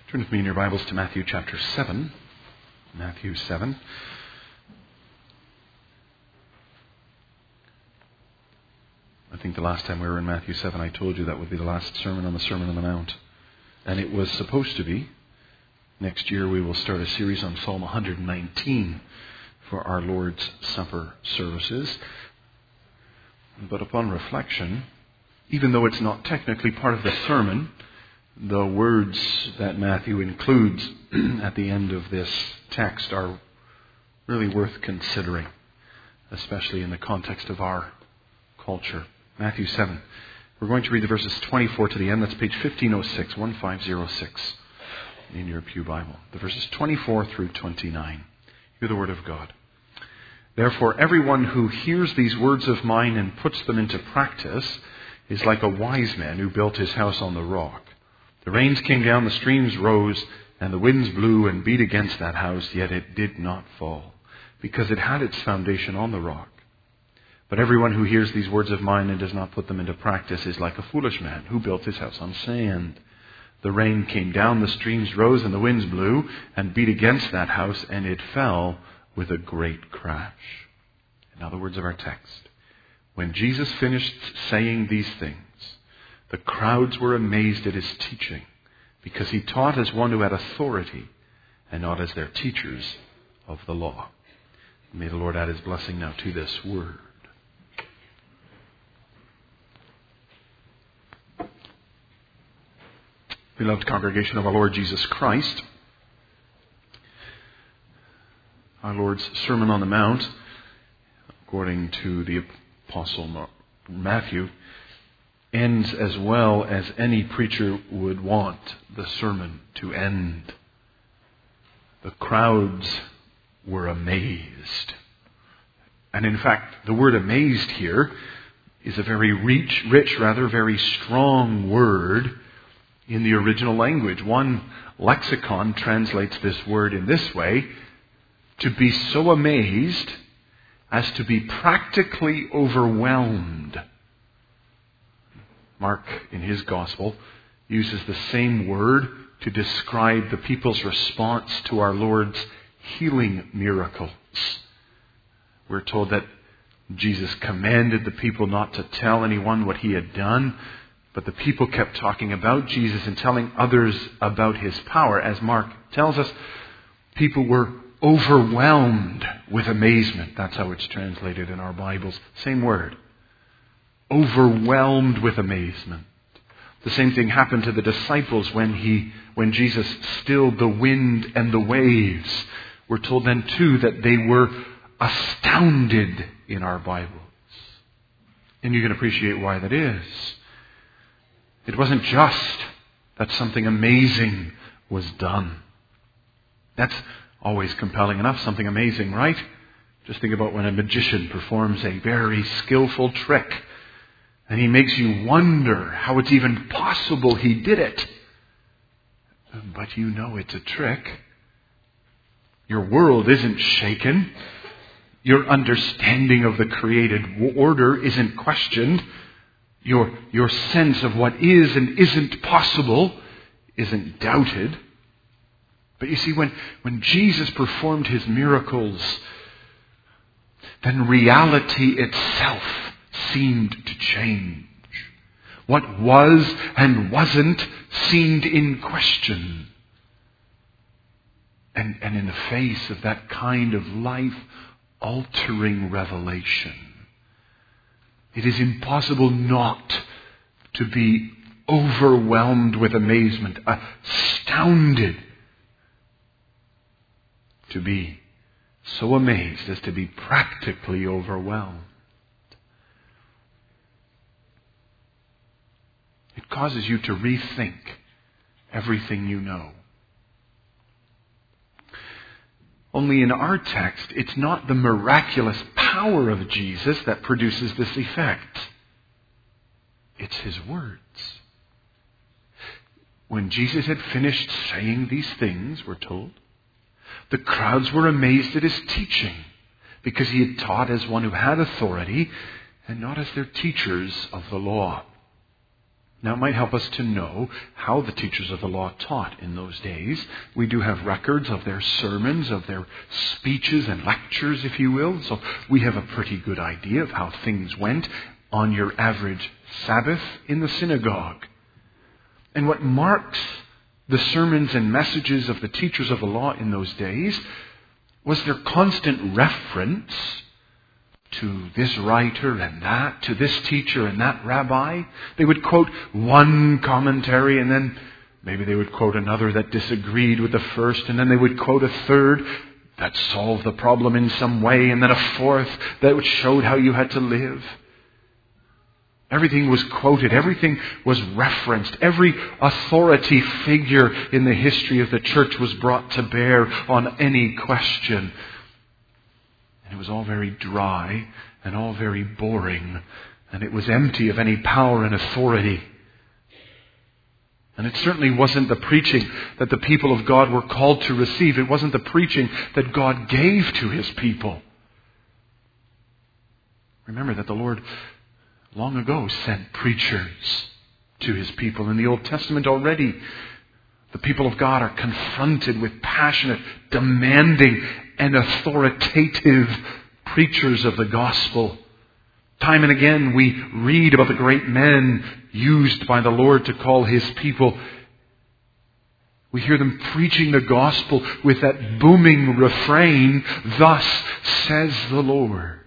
Turn with me in your Bibles to Matthew chapter 7. Matthew 7. I think the last time we were in Matthew 7, I told you that would be the last sermon on the Sermon on the Mount. And it was supposed to be. Next year we will start a series on Psalm 119 for our Lord's Supper services. But upon reflection, even though it's not technically part of the sermon, the words that Matthew includes at the end of this text are really worth considering, especially in the context of our culture. Matthew 7. We're going to read the verses 24 to the end. That's page 1506, 1506 in your Pew Bible. The verses 24 through 29. Hear the word of God. Therefore, everyone who hears these words of mine and puts them into practice is like a wise man who built his house on the rock. The rains came down, the streams rose, and the winds blew and beat against that house, yet it did not fall, because it had its foundation on the rock. But everyone who hears these words of mine and does not put them into practice is like a foolish man who built his house on sand. The rain came down, the streams rose, and the winds blew and beat against that house, and it fell with a great crash. Now the words of our text. When Jesus finished saying these things, the crowds were amazed at his teaching, because he taught as one who had authority and not as their teachers of the law. May the Lord add his blessing now to this word. Beloved congregation of our Lord Jesus Christ, our Lord's Sermon on the Mount, according to the Apostle Matthew, ends as well as any preacher would want the sermon to end. The crowds were amazed. And in fact, the word amazed here is a very very strong word in the original language. One lexicon translates this word in this way: to be so amazed as to be practically overwhelmed. Mark, in his Gospel, uses the same word to describe the people's response to our Lord's healing miracles. We're told that Jesus commanded the people not to tell anyone what he had done, but the people kept talking about Jesus and telling others about his power. As Mark tells us, people were overwhelmed with amazement. That's how it's translated in our Bibles. Same word. Overwhelmed with amazement. The same thing happened to the disciples when Jesus stilled the wind and the waves. We're told then too that they were astounded in our Bibles. And you can appreciate why that is. It wasn't just that something amazing was done. That's always compelling enough, something amazing, right? Just think about when a magician performs a very skillful trick, and he makes you wonder how it's even possible he did it. But you know it's a trick. Your world isn't shaken. Your understanding of the created order isn't questioned. Your sense of what is and isn't possible isn't doubted. But you see, when Jesus performed his miracles, then reality itself seemed to change. What was and wasn't seemed in question. And in the face of that kind of life-altering revelation, it is impossible not to be overwhelmed with amazement, astounded, to be so amazed as to be practically overwhelmed. It causes you to rethink everything you know. Only in our text, it's not the miraculous power of Jesus that produces this effect. It's his words. When Jesus had finished saying these things, we're told, the crowds were amazed at his teaching, because he had taught as one who had authority and not as their teachers of the law. Now, it might help us to know how the teachers of the law taught in those days. We do have records of their sermons, of their speeches and lectures, if you will. So we have a pretty good idea of how things went on your average Sabbath in the synagogue. And what marks the sermons and messages of the teachers of the law in those days was their constant reference to this writer and that, to this teacher and that rabbi. They would quote one commentary, and then maybe they would quote another that disagreed with the first, and then they would quote a third that solved the problem in some way, and then a fourth that showed how you had to live. Everything was quoted. Everything was referenced. Every authority figure in the history of the church was brought to bear on any question. And it was all very dry and all very boring. And it was empty of any power and authority. And it certainly wasn't the preaching that the people of God were called to receive. It wasn't the preaching that God gave to His people. Remember that the Lord long ago sent preachers to His people. In the Old Testament already, the people of God are confronted with passionate, demanding, and authoritative preachers of the gospel. Time and again we read about the great men used by the Lord to call His people. We hear them preaching the gospel with that booming refrain, "Thus says the Lord."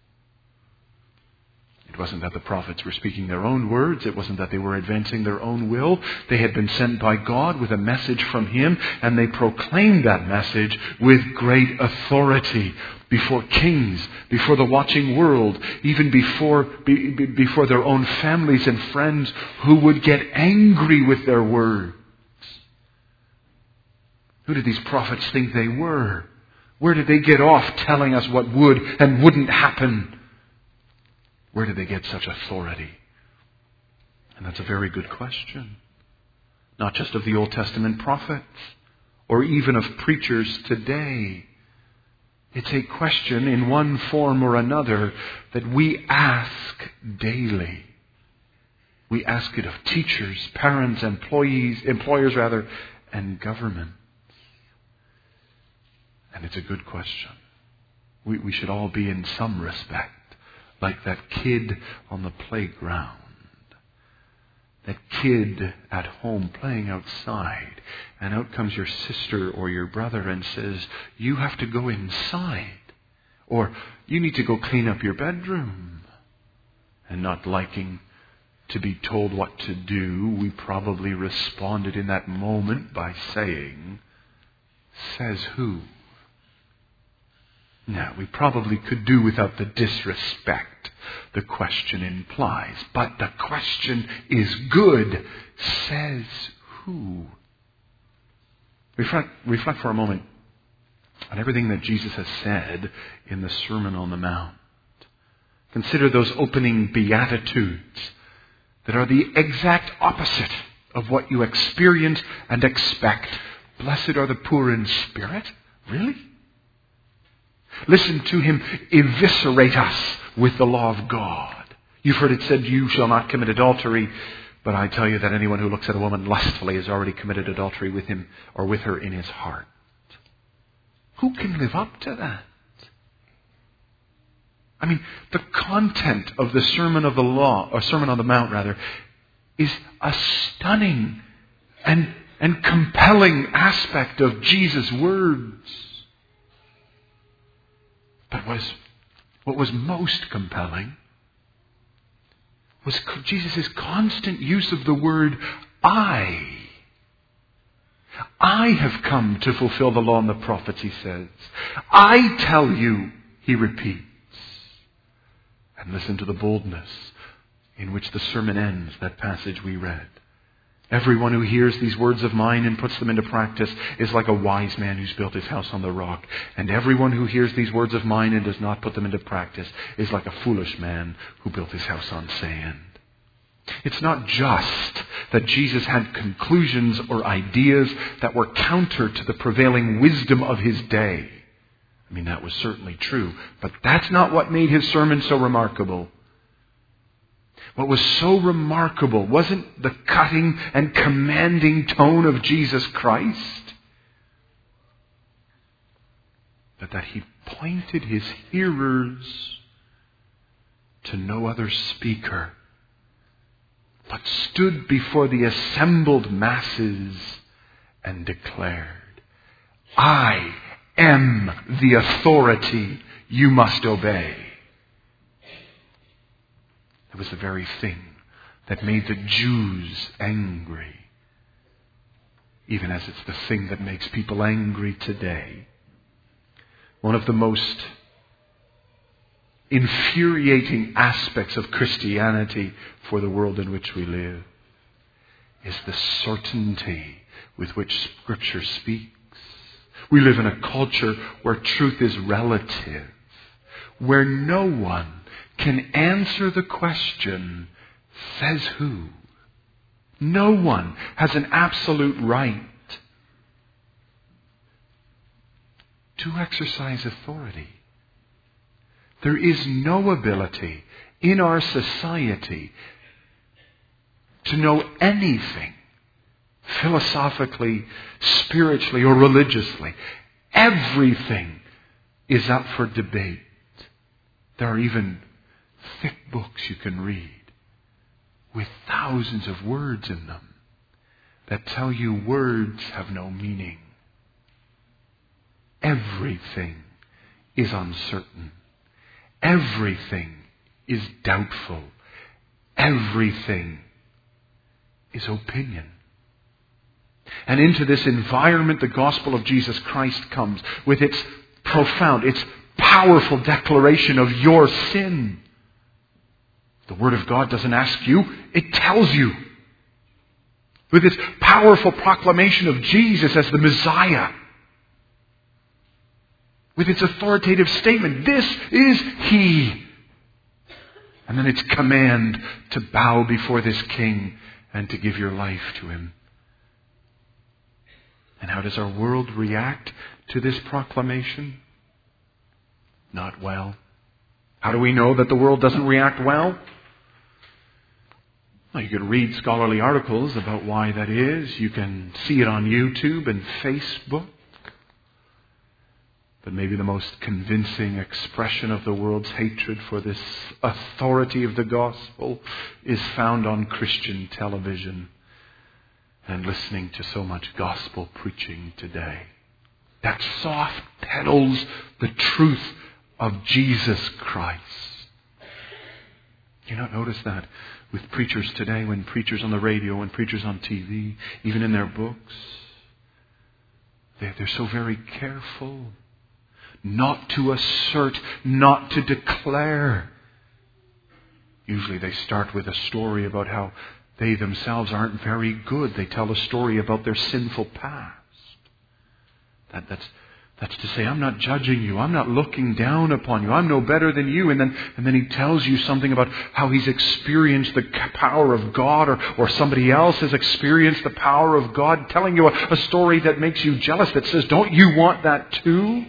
It wasn't that the prophets were speaking their own words. It wasn't that they were advancing their own will. They had been sent by God with a message from Him, and they proclaimed that message with great authority before kings, before the watching world, even before their own families and friends who would get angry with their words. Who did these prophets think they were? Where did they get off telling us what would and wouldn't happen? Where did they get such authority? And that's a very good question. Not just of the Old Testament prophets, or even of preachers today. It's a question in one form or another that we ask daily. We ask it of teachers, parents, employers, and government. And it's a good question. We should all be, in some respect, like that kid on the playground. That kid at home playing outside. And out comes your sister or your brother and says, "You have to go inside." Or, "You need to go clean up your bedroom." And not liking to be told what to do, we probably responded in that moment by saying, "Says who?" Now, we probably could do without the disrespect the question implies. But the question is good. Says who? Reflect for a moment on everything that Jesus has said in the Sermon on the Mount. Consider those opening Beatitudes that are the exact opposite of what you experience and expect. Blessed are the poor in spirit. Really? Listen to Him eviscerate us with the law of God. You've heard it said, "You shall not commit adultery." But I tell you that anyone who looks at a woman lustfully has already committed adultery with him or with her in his heart. Who can live up to that? I mean, the content of the Sermon on the Mount, is a stunning and compelling aspect of Jesus' words. But what was most compelling was Jesus' constant use of the word "I." "I have come to fulfill the law and the prophets," He says. "I tell you," He repeats. And listen to the boldness in which the sermon ends, that passage we read. "Everyone who hears these words of mine and puts them into practice is like a wise man who's built his house on the rock. And everyone who hears these words of mine and does not put them into practice is like a foolish man who built his house on sand." It's not just that Jesus had conclusions or ideas that were counter to the prevailing wisdom of His day. I mean, that was certainly true. But that's not what made His sermon so remarkable. What was so remarkable wasn't the cutting and commanding tone of Jesus Christ, but that he pointed his hearers to no other speaker, but stood before the assembled masses and declared, I am the authority you must obey. It was the very thing that made the Jews angry, even as it's the thing that makes people angry today. One of the most infuriating aspects of Christianity for the world in which we live is the certainty with which Scripture speaks. We live in a culture where truth is relative, where no one can answer the question, says who? No one has an absolute right to exercise authority. There is no ability in our society to know anything philosophically, spiritually, or religiously. Everything is up for debate. There are even thick books you can read with thousands of words in them that tell you words have no meaning. Everything is uncertain. Everything is doubtful. Everything is opinion. And into this environment, the gospel of Jesus Christ comes with its profound, its powerful declaration of your sin. The Word of God doesn't ask you, it tells you. With its powerful proclamation of Jesus as the Messiah. With its authoritative statement, this is He. And then its command to bow before this King and to give your life to Him. And how does our world react to this proclamation? Not well. How do we know that the world doesn't react well? Well, you can read scholarly articles about why that is. You can see it on YouTube and Facebook. But maybe the most convincing expression of the world's hatred for this authority of the gospel is found on Christian television and listening to so much gospel preaching today that soft peddles the truth of Jesus Christ. Do you not notice that with preachers today, when preachers on the radio and preachers on TV, even in their books, they're so very careful not to assert, not to declare. Usually they start with a story about how they themselves aren't very good. They tell a story about their sinful past. That's to say, I'm not judging you. I'm not looking down upon you. I'm no better than you. And then he tells you something about how he's experienced the power of God, or somebody else has experienced the power of God, telling you a story that makes you jealous, that says, don't you want that too?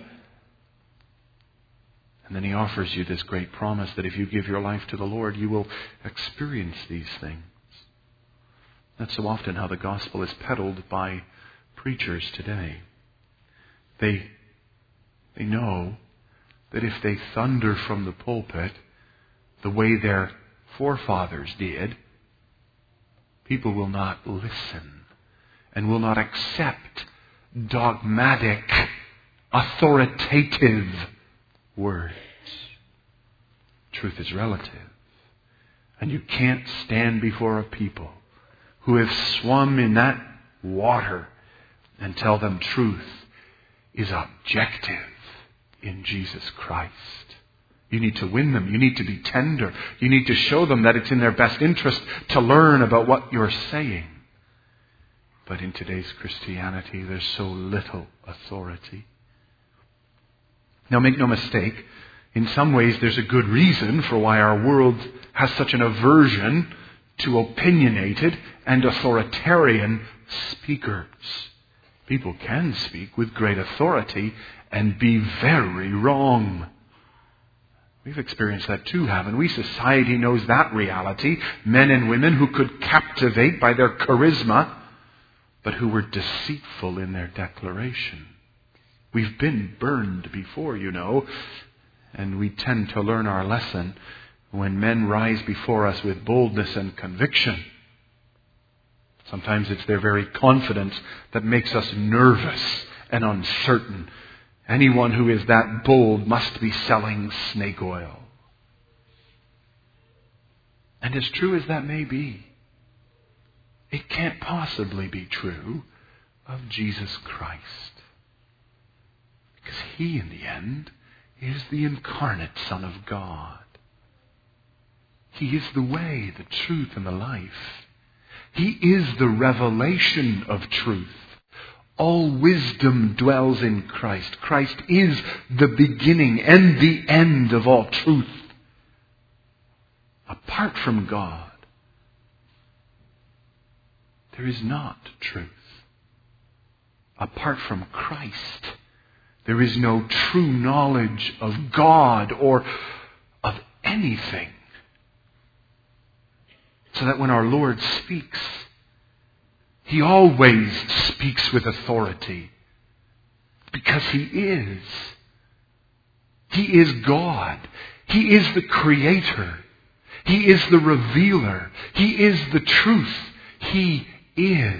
And then he offers you this great promise that if you give your life to the Lord, you will experience these things. That's so often how the gospel is peddled by preachers today. They know that if they thunder from the pulpit the way their forefathers did, people will not listen and will not accept dogmatic, authoritative words. Truth is relative. And you can't stand before a people who have swum in that water and tell them truth is objective in Jesus Christ. You need to win them. You need to be tender. You need to show them that it's in their best interest to learn about what you're saying. But in today's Christianity, there's so little authority. Now, make no mistake, in some ways there's a good reason for why our world has such an aversion to opinionated and authoritarian speakers. People can speak with great authority and be very wrong. We've experienced that too, haven't we? Society knows that reality. Men and women who could captivate by their charisma, but who were deceitful in their declaration. We've been burned before, you know, and we tend to learn our lesson when men rise before us with boldness and conviction. Sometimes it's their very confidence that makes us nervous and uncertain. Anyone who is that bold must be selling snake oil. And as true as that may be, it can't possibly be true of Jesus Christ. Because He, in the end, is the incarnate Son of God. He is the way, the truth, and the life. He is the revelation of truth. All wisdom dwells in Christ. Christ is the beginning and the end of all truth. Apart from God, there is not truth. Apart from Christ, there is no true knowledge of God or of anything. So that when our Lord speaks, He always speaks with authority. Because He is. He is God. He is the Creator. He is the Revealer. He is the truth. He is.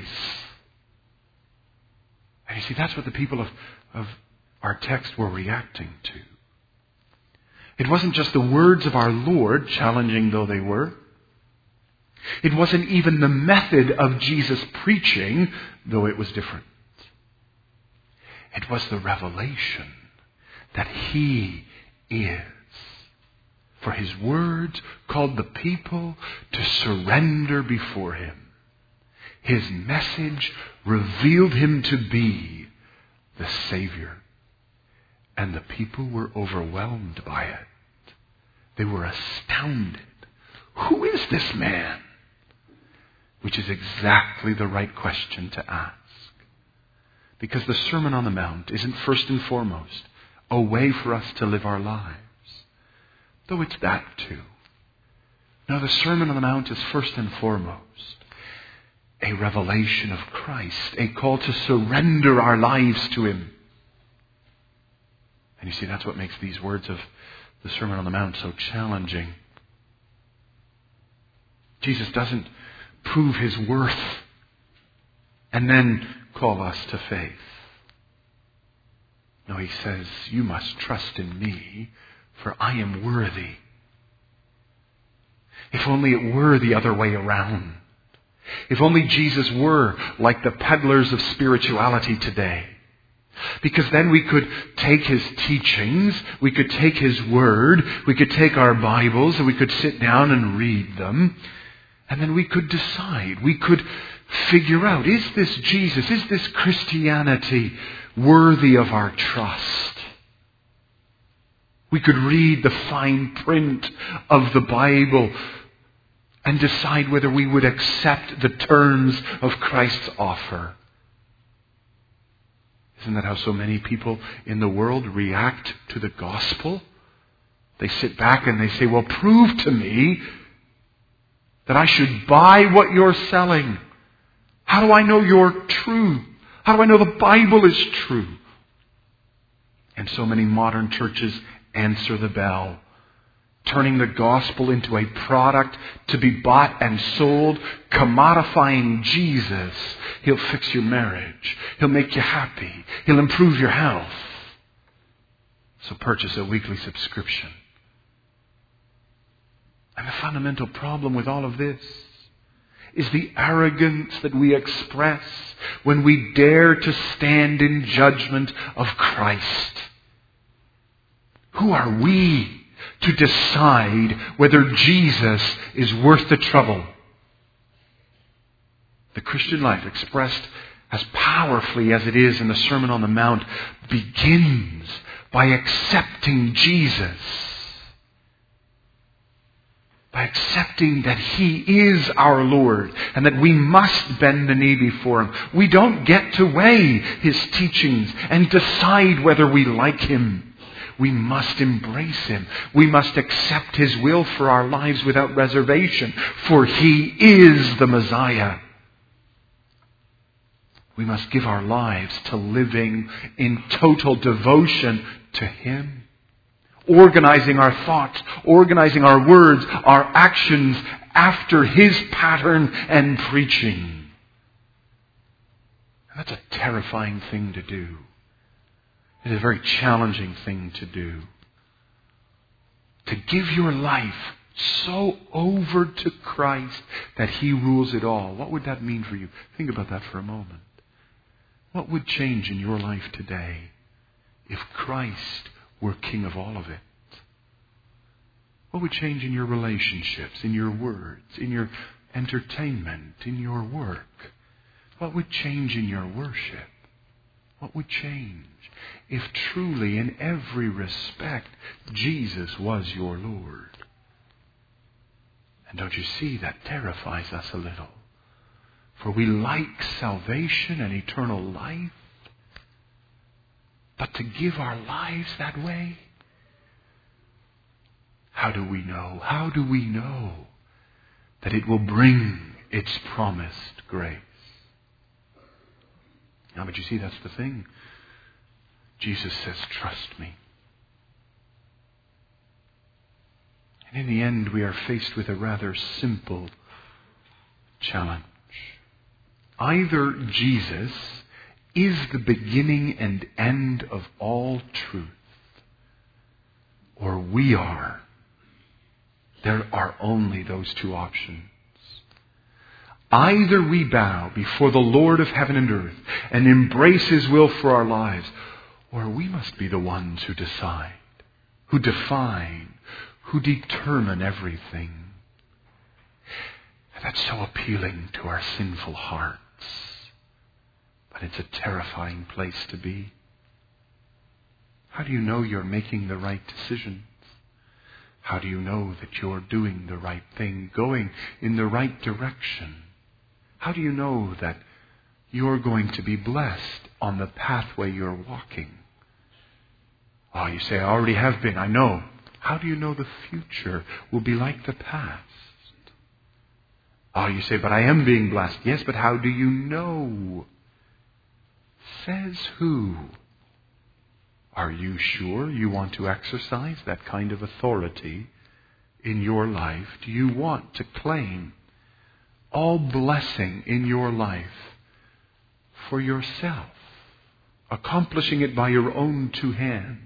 And you see, that's what the people of our text were reacting to. It wasn't just the words of our Lord, challenging though they were. It wasn't even the method of Jesus' preaching, though it was different. It was the revelation that He is. For His words called the people to surrender before Him. His message revealed Him to be the Savior. And the people were overwhelmed by it. They were astounded. Who is this man? Which is exactly the right question to ask. Because the Sermon on the Mount isn't first and foremost a way for us to live our lives. Though it's that too. No, the Sermon on the Mount is first and foremost a revelation of Christ, a call to surrender our lives to Him. And you see, that's what makes these words of the Sermon on the Mount so challenging. Jesus doesn't prove His worth and then call us to faith. No, He says, you must trust in me, for I am worthy. If only it were the other way around. If only Jesus were like the peddlers of spirituality today. Because then we could take His teachings, we could take His Word, we could take our Bibles, and we could sit down and read them. And then we could decide, we could figure out, is this Jesus, is this Christianity worthy of our trust? We could read the fine print of the Bible and decide whether we would accept the terms of Christ's offer. Isn't that how so many people in the world react to the gospel? They sit back and they say, well, prove to me that I should buy what you're selling. How do I know you're true? How do I know the Bible is true? And so many modern churches answer the bell, turning the gospel into a product to be bought and sold, commodifying Jesus. He'll fix your marriage. He'll make you happy. He'll improve your health. So purchase a weekly subscription. And the fundamental problem with all of this is the arrogance that we express when we dare to stand in judgment of Christ. Who are we to decide whether Jesus is worth the trouble? The Christian life, expressed as powerfully as it is in the Sermon on the Mount, begins by accepting Jesus. By accepting that He is our Lord and that we must bend the knee before Him. We don't get to weigh His teachings and decide whether we like Him. We must embrace Him. We must accept His will for our lives without reservation, for He is the Messiah. We must give our lives to living in total devotion to Him. Organizing our thoughts, organizing our words, our actions after His pattern and preaching. And that's a terrifying thing to do. It is a very challenging thing to do. To give your life so over to Christ that He rules it all. What would that mean for you? Think about that for a moment. What would change in your life today if Christ were King of all of it? What would change in your relationships, in your words, in your entertainment, in your work? What would change in your worship? What would change if truly, in every respect, Jesus was your Lord? And don't you see, that terrifies us a little. For we like salvation and eternal life. But to give our lives that way? How do we know? How do we know that it will bring its promised grace? Now, but you see, that's the thing. Jesus says, trust me. And in the end, we are faced with a rather simple challenge. Either Jesus is the beginning and end of all truth, or we are. There are only those two options. Either we bow before the Lord of heaven and earth and embrace His will for our lives, or we must be the ones who decide, who define, who determine everything. And that's so appealing to our sinful hearts. But it's a terrifying place to be. How do you know you're making the right decisions? How do you know that you're doing the right thing, going in the right direction? How do you know that you're going to be blessed on the pathway you're walking? Oh, you say, I already have been, I know. How do you know the future will be like the past? Oh, you say, but I am being blessed. Yes, but how do you know? Says who? Are you sure you want to exercise that kind of authority in your life? Do you want to claim all blessing in your life for yourself, accomplishing it by your own two hands?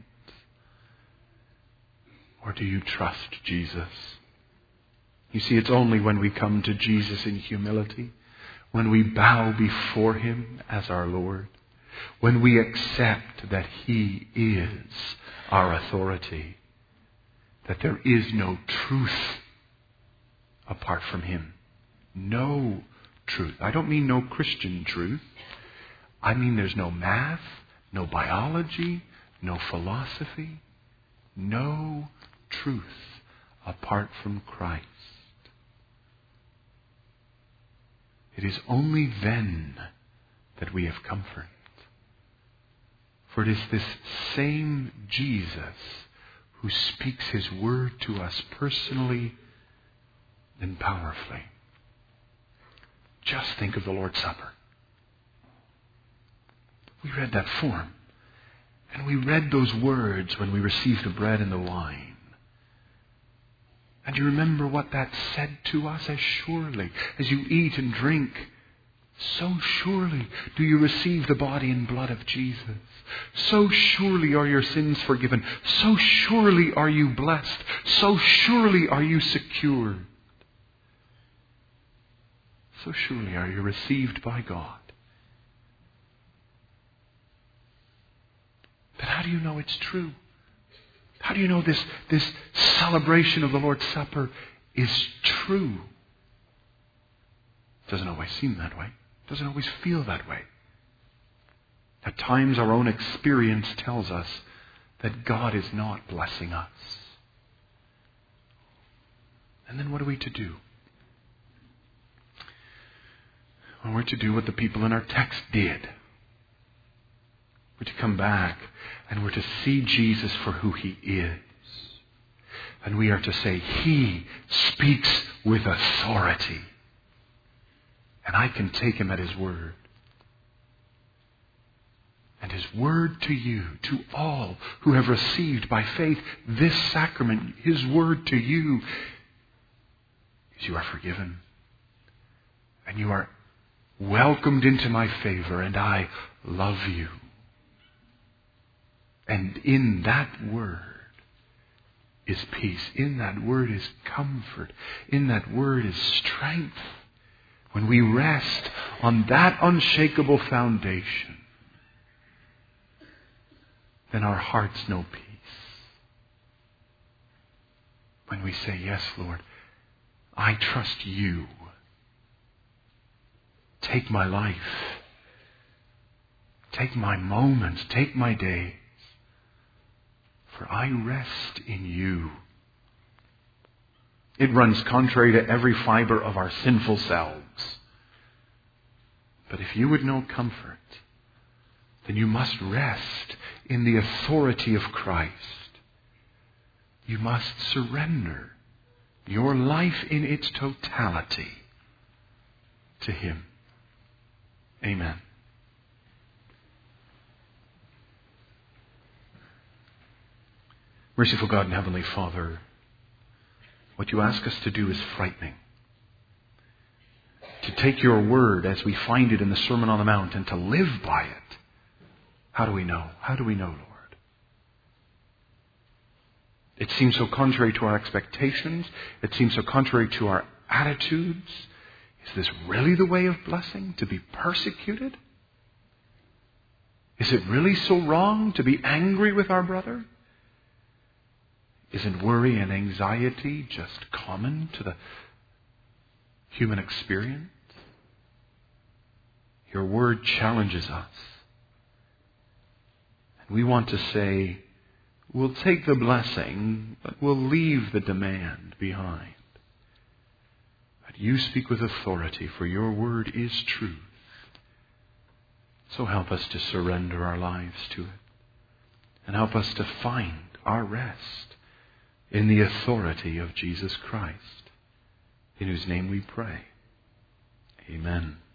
Or do you trust Jesus? You see, it's only when we come to Jesus in humility, when we bow before Him as our Lord, when we accept that He is our authority, that there is no truth apart from Him. No truth. I don't mean no Christian truth. I mean there's no math, no biology, no philosophy, no truth apart from Christ. It is only then that we have comfort. For it is this same Jesus who speaks His word to us personally and powerfully. Just think of the Lord's Supper. We read that form. And we read those words when we received the bread and the wine. And you remember what that said to us? As surely as you eat and drink, so surely do you receive the body and blood of Jesus. So surely are your sins forgiven. So surely are you blessed. So surely are you secured. So surely are you received by God. But how do you know it's true? How do you know this celebration of the Lord's Supper is true? It doesn't always seem that way. It doesn't always feel that way. At times our own experience tells us that God is not blessing us. And then what are we to do? Well, we're to do what the people in our text did. We're to come back and we're to see Jesus for who He is. And we are to say, He speaks with authority. And I can take Him at His word. And His word to you, to all who have received by faith this sacrament, His word to you is you are forgiven. And you are welcomed into my favor, and I love you. And in that word is peace. In that word is comfort. In that word is strength. When we rest on that unshakable foundation, then our hearts know peace. When we say, yes, Lord, I trust you. Take my life. Take my moments. Take my days. For I rest in you. It runs contrary to every fiber of our sinful selves. But if you would know comfort, then you must rest in the authority of Christ. You must surrender your life in its totality to Him. Amen. Merciful God and Heavenly Father, what you ask us to do is frightening. To take your word as we find it in the Sermon on the Mount and to live by it. How do we know? How do we know, Lord? It seems so contrary to our expectations. It seems so contrary to our attitudes. Is this really the way of blessing? To be persecuted? Is it really so wrong to be angry with our brother? Isn't worry and anxiety just common to the human experience? Your word challenges us. And we want to say, we'll take the blessing, but we'll leave the demand behind. But you speak with authority, for your word is truth. So help us to surrender our lives to it. And help us to find our rest in the authority of Jesus Christ, in whose name we pray. Amen.